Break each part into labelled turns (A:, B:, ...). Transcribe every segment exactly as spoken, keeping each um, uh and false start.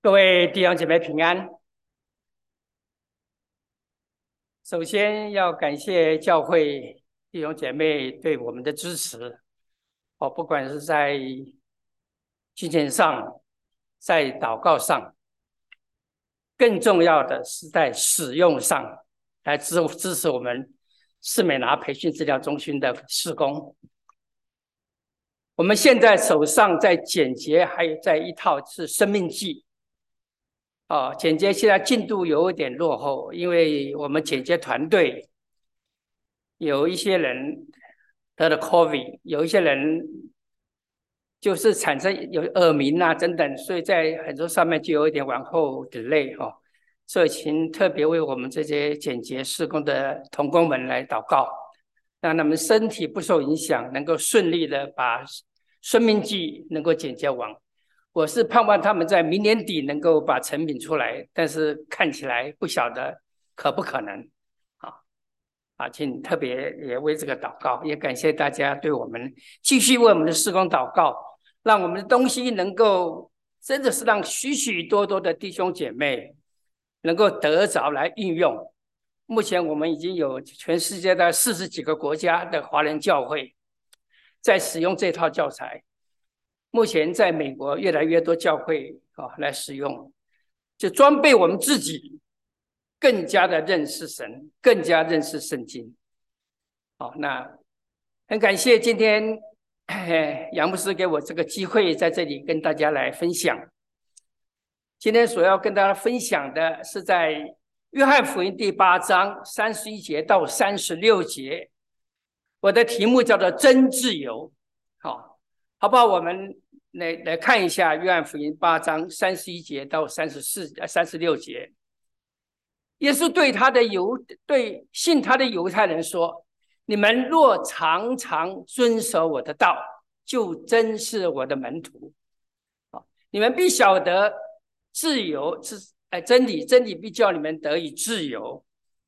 A: 各位弟兄姐妹平安。首先要感谢教会弟兄姐妹对我们的支持，哦，不管是在金钱上，在祷告上，更重要的是在使用上，来支支持我们士美拿培训治疗中心的事工。我们现在手上在简洁，还有在一套是生命记。哦，剪接现在进度有一点落后，因为我们剪接团队有一些人得了 COVID， 有一些人就是产生有耳鸣啊等等，所以在很多上面就有一点往后 delay 哦。所以请特别为我们这些剪接事工的同工们来祷告，让他们身体不受影响，能够顺利的把生命记能够剪接完。我是盼望他们在明年底能够把成品出来，但是看起来不晓得可不可能。啊啊，请特别也为这个祷告，也感谢大家对我们继续为我们的事工祷告，让我们的东西能够真的是让许许多多的弟兄姐妹能够得着来运用。目前我们已经有全世界的四十几个国家的华人教会在使用这套教材。目前在美国越来越多教会、哦、来使用，就装备我们自己更加的认识神，更加认识圣经。好、哦，那很感谢今天杨牧师给我这个机会在这里跟大家来分享。今天所要跟大家分享的是在约翰福音第八章三十一节到三十六节，我的题目叫做真自由。好，好不好？我们来来看一下约翰福音八章三十一节到三十四、三十六节。耶稣对他的犹对信他的犹太人说：“你们若常常遵守我的道，就真是我的门徒。你们必晓得自由是哎真理，真理必叫你们得以自由。”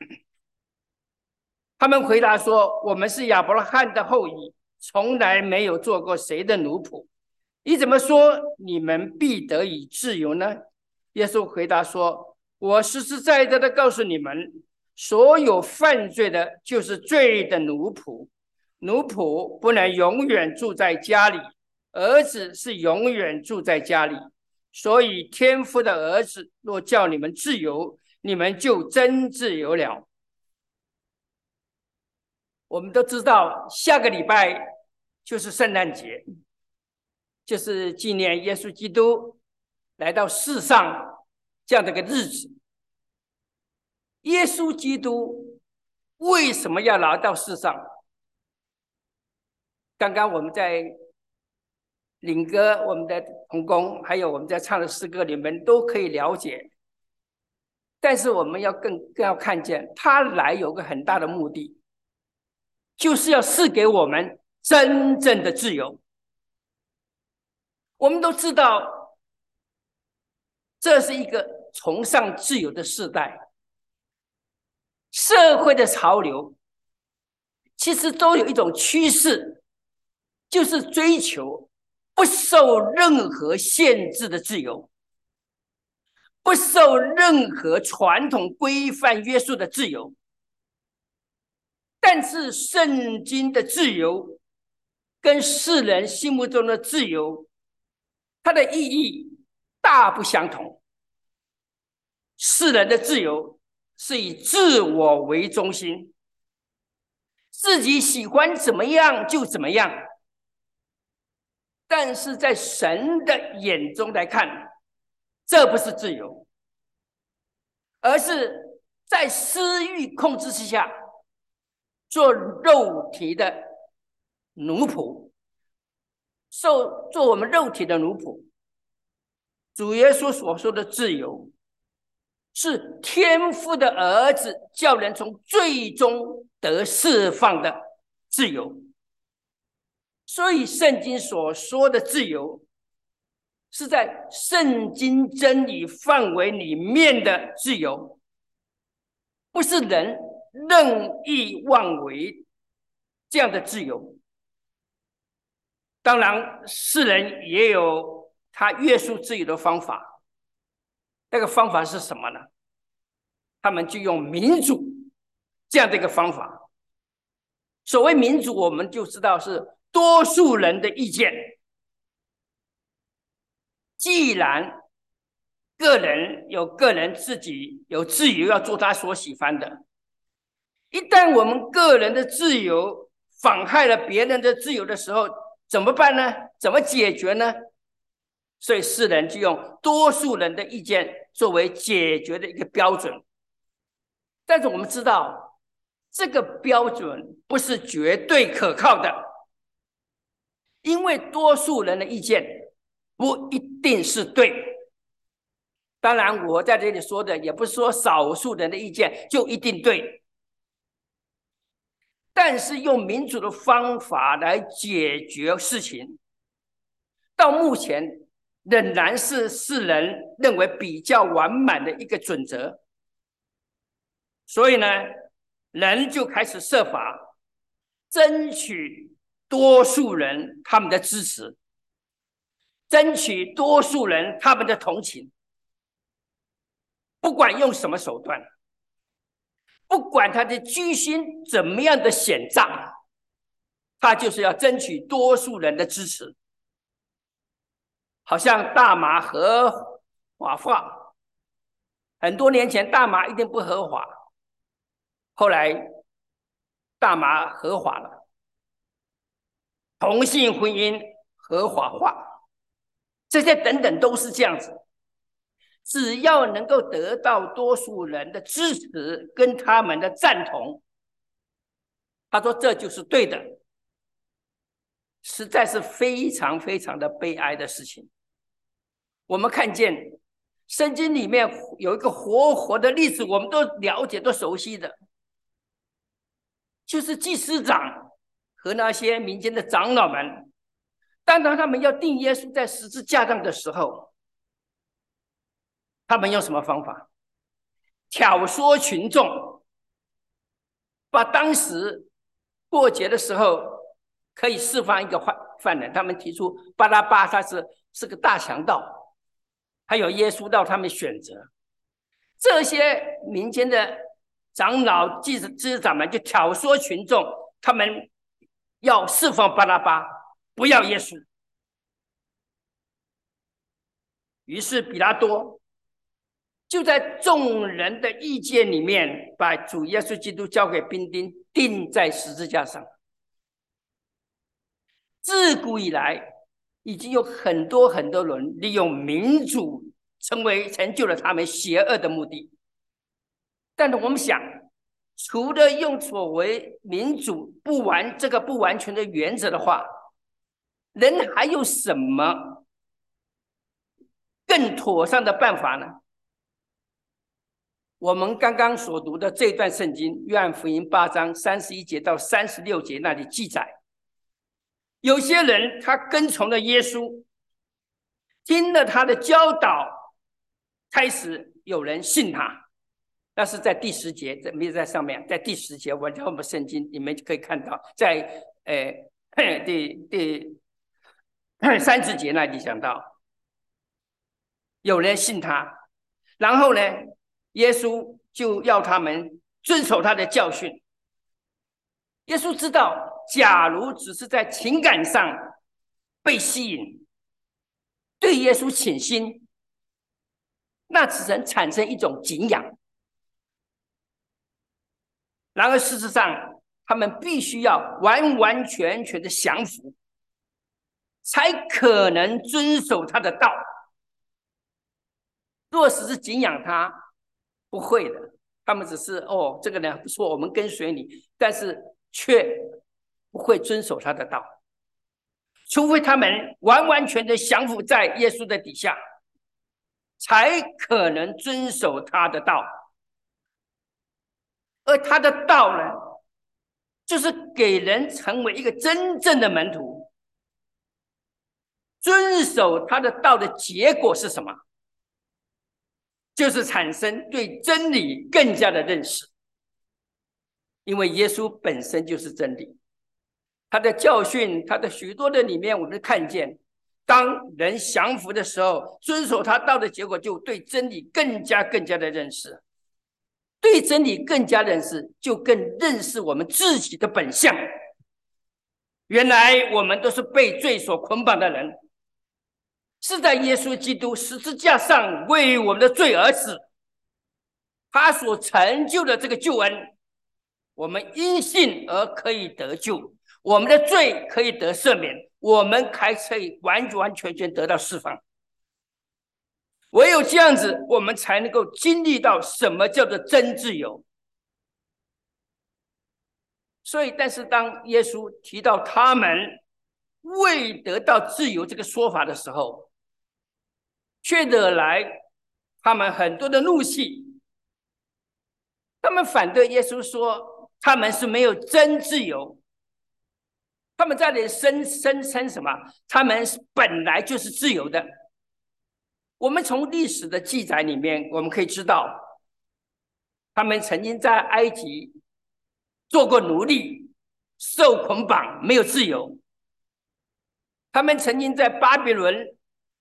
A: 他们回答说：“我们是亚伯拉罕的后裔，从来没有做过谁的奴仆。你怎么说你们必得以自由呢？”耶稣回答说：“我实实在在的告诉你们，所有犯罪的就是罪的奴仆。奴仆不能永远住在家里，儿子是永远住在家里。所以天父的儿子若叫你们自由，你们就真自由了。”我们都知道下个礼拜就是圣诞节，就是纪念耶稣基督来到世上这样的一个日子。耶稣基督为什么要来到世上？刚刚我们在领歌，我们的同工还有我们在唱的诗歌里面都可以了解，但是我们要更更要看见他来有个很大的目的，就是要赐给我们真正的自由。我们都知道这是一个崇尚自由的时代，社会的潮流其实都有一种趋势，就是追求不受任何限制的自由，不受任何传统规范约束的自由。但是圣经的自由跟世人心目中的自由，它的意义大不相同。世人的自由是以自我为中心，自己喜欢怎么样就怎么样。但是在神的眼中来看，这不是自由，而是在私欲控制之下做肉体的奴仆，受做我们肉体的奴仆。主耶稣所说的自由，是天父的儿子叫人从罪中得释放的自由。所以圣经所说的自由，是在圣经真理范围里面的自由，不是人任意妄为这样的自由。当然世人也有他约束自由的方法， 那个方法是什么呢？他们就用民主这样的一个方法。所谓民主，我们就知道是多数人的意见。既然个人有个人自己有自由要做他所喜欢的，一旦我们个人的自由妨害了别人的自由的时候，怎么办呢？怎么解决呢？所以世人就用多数人的意见作为解决的一个标准。但是我们知道，这个标准不是绝对可靠的，因为多数人的意见不一定是对。当然，我在这里说的也不是说少数人的意见就一定对，但是用民主的方法来解决事情，到目前仍然是世人认为比较完满的一个准则。所以呢，人就开始设法争取多数人他们的支持，争取多数人他们的同情，不管用什么手段，不管他的居心怎么样的险诈，他就是要争取多数人的支持。好像大麻合法化，很多年前大麻一定不合法，后来大麻合法了，同性婚姻合法化，这些等等都是这样子。只要能够得到多数人的支持跟他们的赞同，他说这就是对的，实在是非常非常的悲哀的事情。我们看见圣经里面有一个活活的例子，我们都了解都熟悉的，就是祭司长和那些民间的长老们，当他们要钉耶稣在十字架上的时候，他们用什么方法？挑唆群众，把当时过节的时候可以释放一个犯人，他们提出巴拉巴他是是个大强盗，还有耶稣让他们选择。这些民间的长老、祭司长们就挑唆群众，他们要释放巴拉巴，不要耶稣。于是比拉多就在众人的意见里面，把主耶稣基督交给兵丁，钉在十字架上。自古以来，已经有很多很多人利用民主成为成就了他们邪恶的目的。但是我们想，除了用所谓民主不完这个不完全的原则的话，人还有什么更妥善的办法呢？我们刚刚所读的这段圣经，约翰福音八章三十一节到三十六节那里记载，有些人他跟从了耶稣，听了他的教导，开始有人信他。那是在第十节，没有在上面，在第十节，我我们圣经你们可以看到，在呃第第三十节那里讲到，有人信他，然后呢，耶稣就要他们遵守他的教训。耶稣知道，假如只是在情感上被吸引，对耶稣倾心，那只能产生一种敬仰。然而事实上，他们必须要完完全全的降服，才可能遵守他的道。若只是敬仰他，不会的，他们只是哦，这个人不错，我们跟随你，但是却不会遵守他的道，除非他们完完全的降服在耶稣的底下，才可能遵守他的道。而他的道呢，就是给人成为一个真正的门徒。遵守他的道的结果是什么？就是产生对真理更加的认识，因为耶稣本身就是真理，他的教训，他的许多的里面，我们看见当人降服的时候，遵守他道的结果，就对真理更加更加的认识。对真理更加认识，就更认识我们自己的本相。原来我们都是被罪所捆绑的人，是在耶稣基督十字架上为我们的罪而死。他所成就的这个救恩，我们因信而可以得救，我们的罪可以得赦免，我们还可以完完全全得到释放。唯有这样子，我们才能够经历到什么叫做真自由。所以，但是当耶稣提到他们未得到自由这个说法的时候，却惹来他们很多的怒气。他们反对耶稣说，他们是没有真自由。他们在这里声声称什么？他们本来就是自由的。我们从历史的记载里面，我们可以知道，他们曾经在埃及做过奴隶，受捆绑，没有自由。他们曾经在巴比伦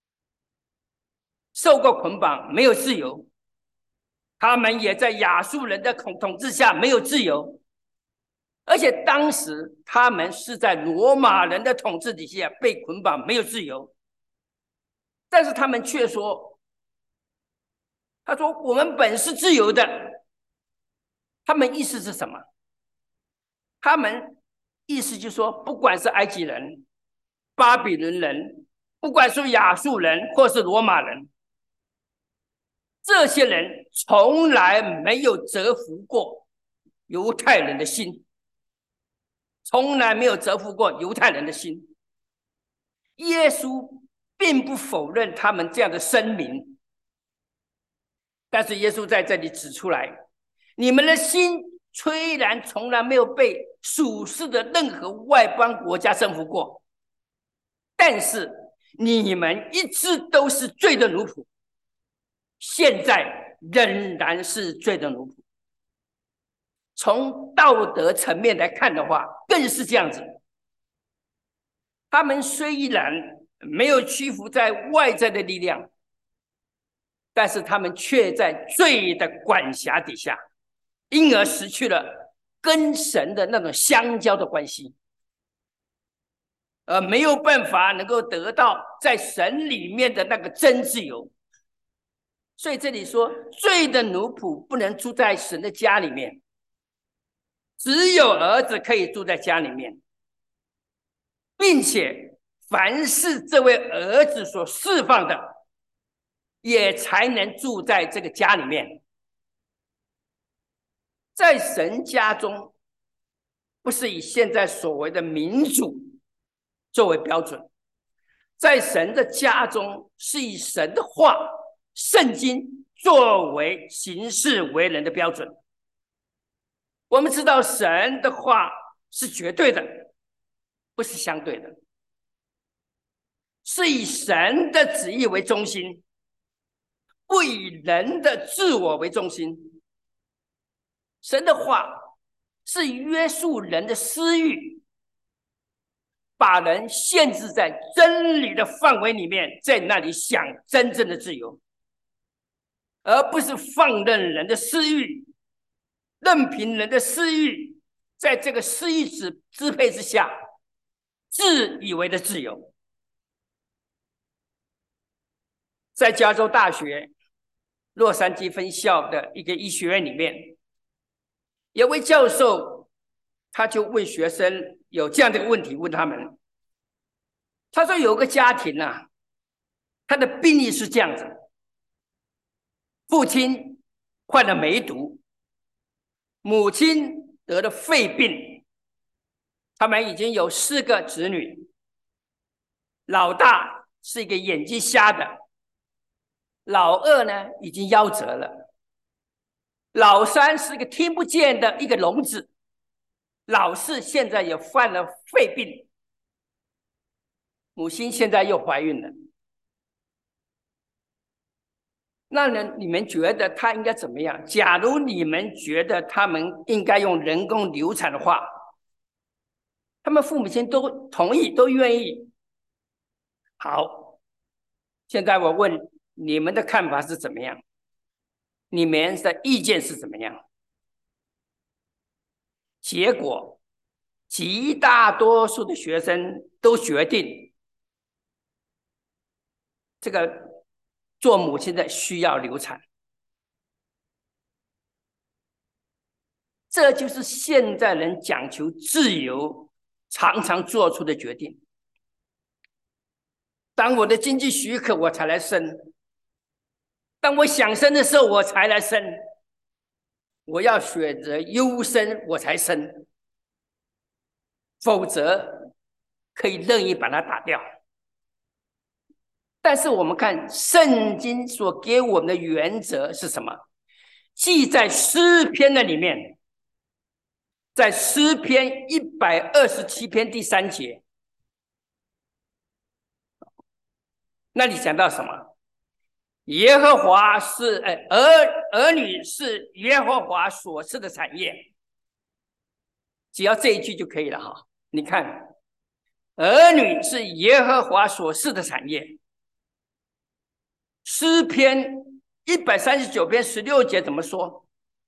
A: 受过捆绑，没有自由。他们也在亚述人的统治下没有自由，而且当时他们是在罗马人的统治底下被捆绑，没有自由。但是他们却说，他说我们本是自由的。他们意思是什么？他们意思就是说，不管是埃及人、巴比伦人，不管是亚述人或是罗马人，这些人从来没有折服过犹太人的心，从来没有折服过犹太人的心。耶稣并不否认他们这样的声明，但是耶稣在这里指出来，你们的心虽然从来没有被属世的任何外邦国家征服过，但是你们一直都是罪的奴仆，现在仍然是罪的奴仆。从道德层面来看的话，更是这样子。他们虽然没有屈服在外在的力量，但是他们却在罪的管辖底下，因而失去了跟神的那种相交的关系，而没有办法能够得到在神里面的那个真自由。所以这里说，罪的奴仆不能住在神的家里面，只有儿子可以住在家里面，并且凡是这位儿子所释放的，也才能住在这个家里面。在神家中，不是以现在所谓的民主作为标准，在神的家中，是以神的话、圣经作为行事为人的标准。我们知道神的话是绝对的，不是相对的，是以神的旨意为中心，不以人的自我为中心。神的话是约束人的私欲，把人限制在真理的范围里面，在那里享真正的自由，而不是放任人的私欲，任凭人的私欲在这个私欲支支配之下，自以为的自由。在加州大学洛杉矶分校的一个医学院里面，有位教授，他就问学生有这样的问题，问他们，他说有个家庭啊，他的病例是这样子，父亲患了梅毒，母亲得了肺病，他们已经有四个子女，老大是一个眼睛瞎的，老二呢已经夭折了，老三是一个听不见的一个聋子，老四现在也患了肺病，母亲现在又怀孕了。那呢，你们觉得他应该怎么样？假如你们觉得他们应该用人工流产的话，他们父母亲都同意，都愿意。 好，现在我问你们的看法是怎么样？你们的意见是怎么样？结果，极大多数的学生都决定，这个做母亲的需要流产。这就是现在人讲求自由常常做出的决定。当我的经济许可，我才来生；当我想生的时候，我才来生。我要选择优生，我才生，否则可以任意把它打掉。但是我们看圣经所给我们的原则是什么？记在诗篇的里面，在诗篇一百二十七篇第三节，那里讲到什么？耶和华是呃儿儿女是耶和华所赐的产业，只要这一句就可以了哈。你看，儿女是耶和华所赐的产业。诗篇一百三十九篇十六节怎么说？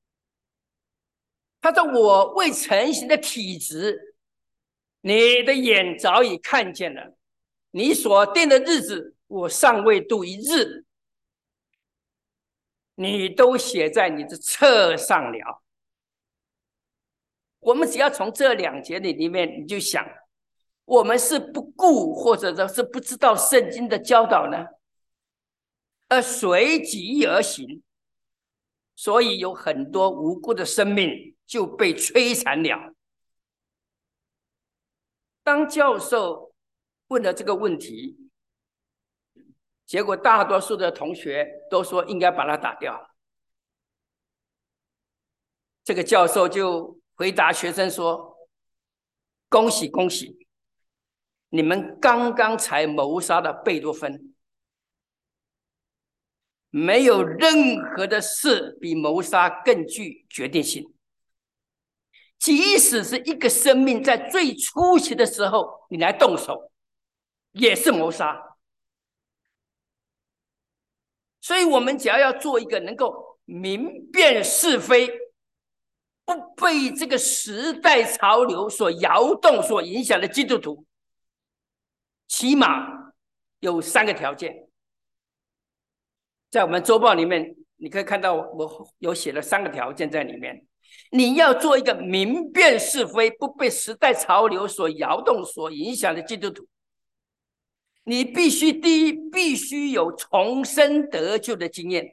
A: 他说：“我未成形的体质，你的眼早已看见了；你所定的日子，我尚未度一日，你都写在你的册上了。”我们只要从这两节里面，你就想，我们是不顾或者说是不知道圣经的教导呢，而随己而行，所以有很多无辜的生命就被摧残了。当教授问了这个问题，结果大多数的同学都说应该把它打掉。这个教授就回答学生说：“恭喜恭喜，你们刚刚才谋杀了贝多芬。没有任何的事比谋杀更具决定性。即使是一个生命在最初期的时候，你来动手，也是谋杀。所以我们只要要做一个能够明辨是非，不被这个时代潮流所摇动、所影响的基督徒，起码有三个条件。在我们周报里面，你可以看到我有写了三个条件在里面。你要做一个明辨是非、不被时代潮流所摇动、所影响的基督徒。你必须第一，必须有重生得救的经验。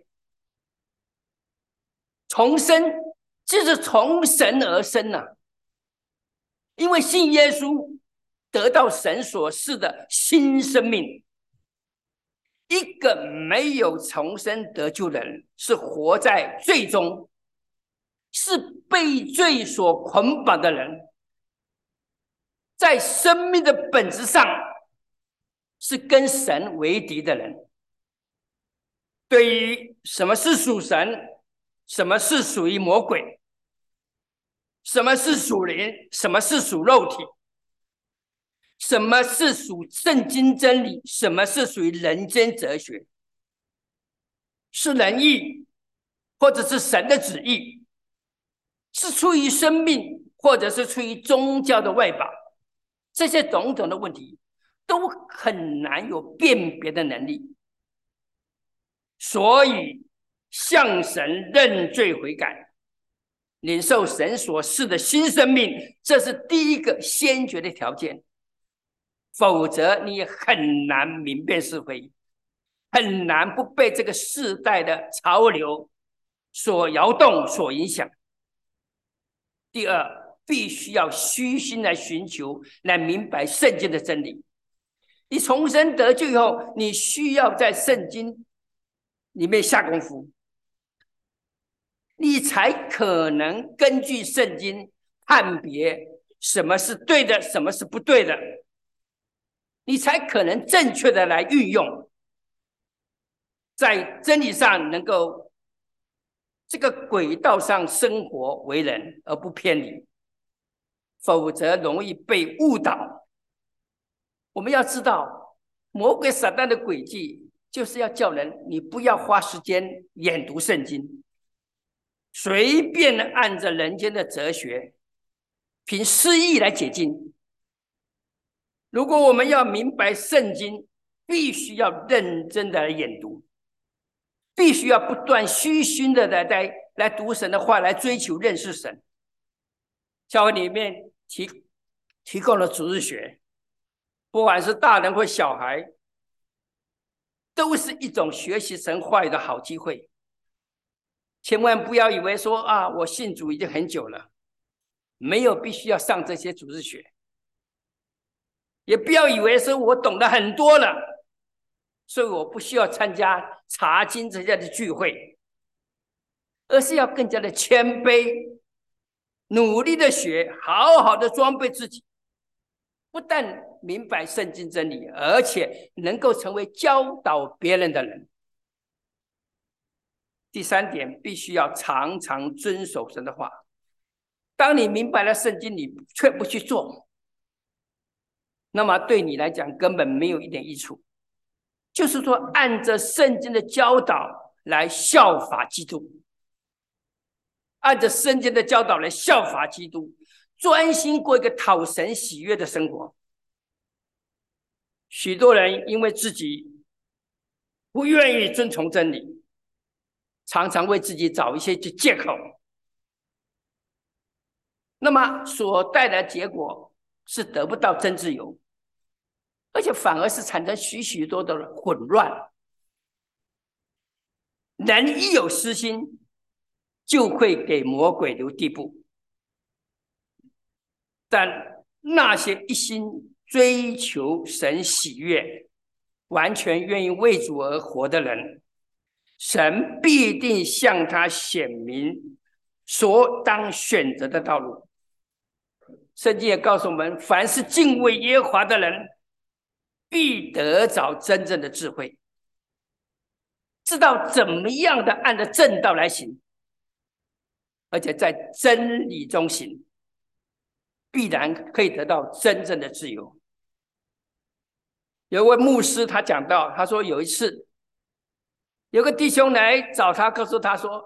A: 重生就是从神而生啊，因为信耶稣得到神所赐的新生命。一个没有重生得救的人，是活在罪中，是被罪所捆绑的人，在生命的本质上是跟神为敌的人。对于什么是属神，什么是属于魔鬼，什么是属灵，什么是属肉体，什么是属圣经真理，什么是属于人间哲学，是人意或者是神的旨意，是出于生命或者是出于宗教的外保，这些种种的问题都很难有辨别的能力。所以向神认罪悔改，领受神所赐的新生命，这是第一个先决的条件。否则你很难明辨是非，很难不被这个世代的潮流所摇动、所影响。第二，必须要虚心来寻求，来明白圣经的真理。你重生得救以后，你需要在圣经里面下功夫，你才可能根据圣经判别什么是对的，什么是不对的，你才可能正确的来运用，在真理上能够这个轨道上生活为人而不偏离，否则容易被误导。我们要知道， 魔鬼撒旦的诡计就是要叫人你不要花时间研读圣经，随便按着人间的哲学凭诗意来解经。如果我们要明白圣经，必须要认真的来研读，必须要不断虚心的来来来读神的话，来追求认识神。教会里面提提供了主日学，不管是大人或小孩，都是一种学习神话语的好机会。千万不要以为说啊，我信主已经很久了，没有必须要上这些主日学，也不要以为说我懂得很多了，所以我不需要参加查经这样的聚会，而是要更加的谦卑，努力的学，好好的装备自己，不但明白圣经真理，而且能够成为教导别人的人。第三点，必须要常常遵守神的话。当你明白了圣经，你却不去做，那么对你来讲根本没有一点益处。就是说，按着圣经的教导来效法基督，按着圣经的教导来效法基督，专心过一个讨神喜悦的生活。许多人因为自己不愿意遵从真理，常常为自己找一些借口，那么所带来的结果是得不到真自由，而且反而是产生许许多多的混乱。人一有私心，就会给魔鬼留地步。但那些一心追求神喜悦，完全愿意为主而活的人，神必定向他显明所当选择的道路。圣经也告诉我们，凡是敬畏耶和华的人，必得着真正的智慧，知道怎么样的按着正道来行，而且在真理中行，必然可以得到真正的自由。有一位牧师他讲到，他说有一次有个弟兄来找他，告诉他说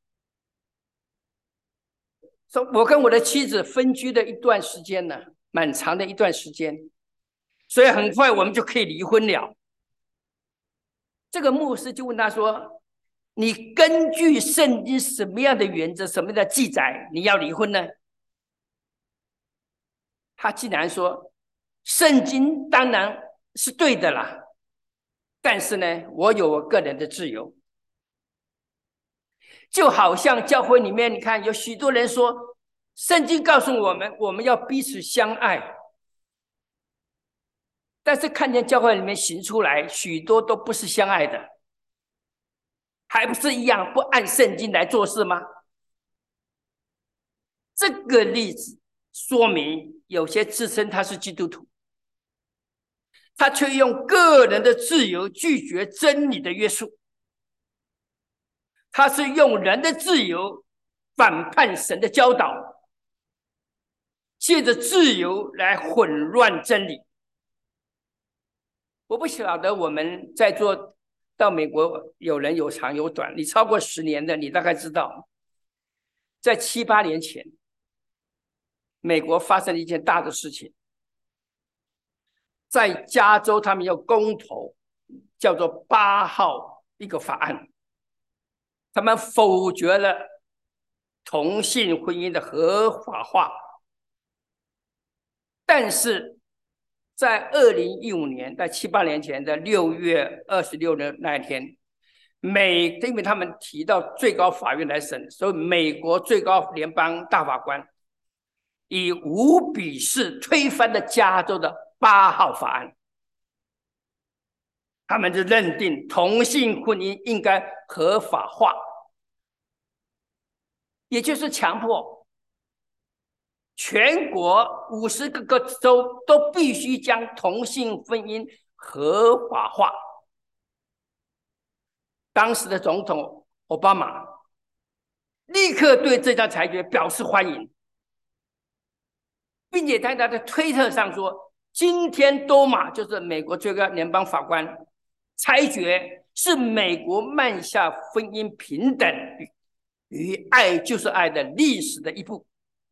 A: 说我跟我的妻子分居的一段时间呢，蛮长的一段时间，所以很快我们就可以离婚了。这个牧师就问他说，你根据圣经什么样的原则，什么样的记载你要离婚呢？他竟然说，圣经当然是对的啦，但是呢，我有我个人的自由。就好像教会里面，你看有许多人说，圣经告诉我们，我们要彼此相爱，但是看见教会里面行出来，许多都不是相爱的，还不是一样不按圣经来做事吗？这个例子说明，有些自称他是基督徒，他却用个人的自由拒绝真理的约束，他是用人的自由反叛神的教导，借着自由来混乱真理。我不晓得我们在座到美国有人有长有短，你超过十年的，你大概知道，在七八年前，美国发生了一件大的事情，在加州他们要公投，叫做八号一个法案，他们否决了同性婚姻的合法化。但是在二零一五年，在七八年前的六月二十六日那一天，美因为他们提到最高法院来审，所以美国最高联邦大法官以五比四推翻了加州的八号法案，他们就认定同性婚姻应该合法化，也就是强迫全国五十个个州都必须将同性婚姻合法化。当时的总统奥巴马立刻对这项裁决表示欢迎，并且在他的推特上说， 今天多马就是美国最高联邦法官裁决，是美国迈下婚姻平等与爱就是爱的历史的一步。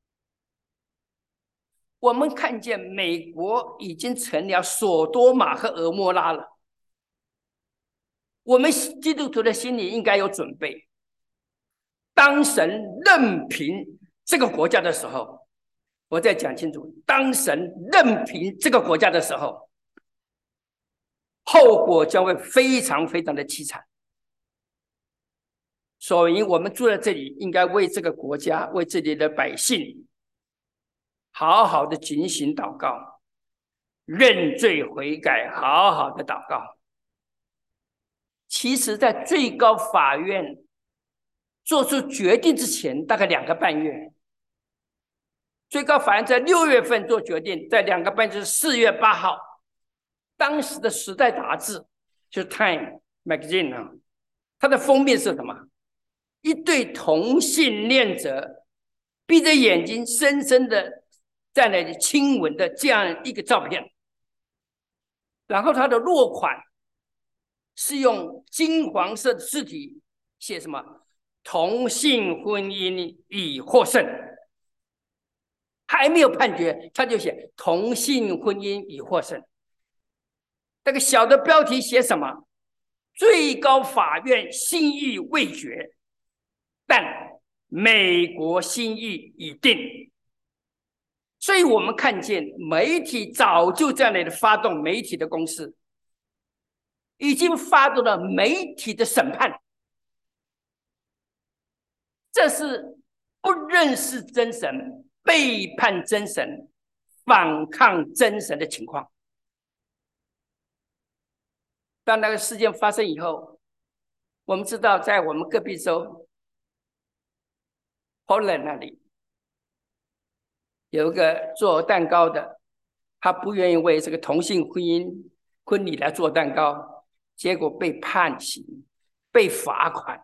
A: 我们看见美国已经成了索多玛和俄摩拉了。我们基督徒的心里应该有准备，当神任凭这个国家的时候，我再讲清楚，当神任凭这个国家的时候，后果将会非常非常的凄惨。所以我们住在这里，应该为这个国家，为这里的百姓好好的警醒祷告，认罪悔改，好好的祷告。其实在最高法院做出决定之前大概两个半月，最高法院在六月份做决定，在两个半就是四月八号，当时的时代杂志就是 Time Magazine 啊，它的封面是什么？一对同性恋者闭着眼睛深深的在那里亲吻的这样一个照片，然后它的落款是用金黄色的字体写什么？同性婚姻已获胜。还没有判决，他就写同性婚姻已获胜。那个小的标题写什么？最高法院心意未决，但美国心意已定。所以我们看见媒体早就在那里发动媒体的攻势，已经发动了媒体的审判。这是不认识真神、背叛真神、反抗真神的情况。当那个事件发生以后，我们知道在我们隔壁州 Holland 那里有一个做蛋糕的，他不愿意为这个同性婚姻婚礼来做蛋糕，结果被判刑，被罚款。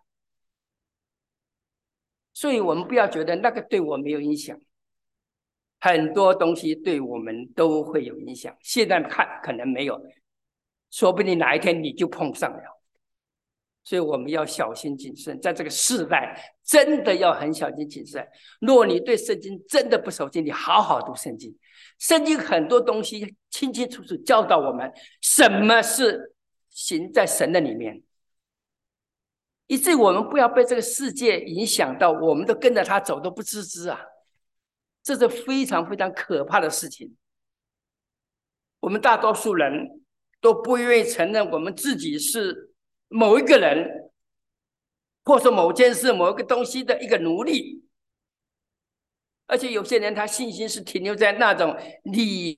A: 所以我们不要觉得那个对我没有影响，很多东西对我们都会有影响。现在看可能没有，说不定哪一天你就碰上了。所以我们要小心谨慎，在这个世代真的要很小心谨慎。若你对圣经真的不熟悉，你好好读圣经。圣经很多东西清清楚楚教导我们什么是行在神的里面，以至于我们不要被这个世界影响到，我们都跟着他走都不自知啊，这是非常非常可怕的事情。我们大多数人都不愿意承认我们自己是某一个人，或者某件事、某一个东西的一个奴隶，而且有些人他信心是停留在那种理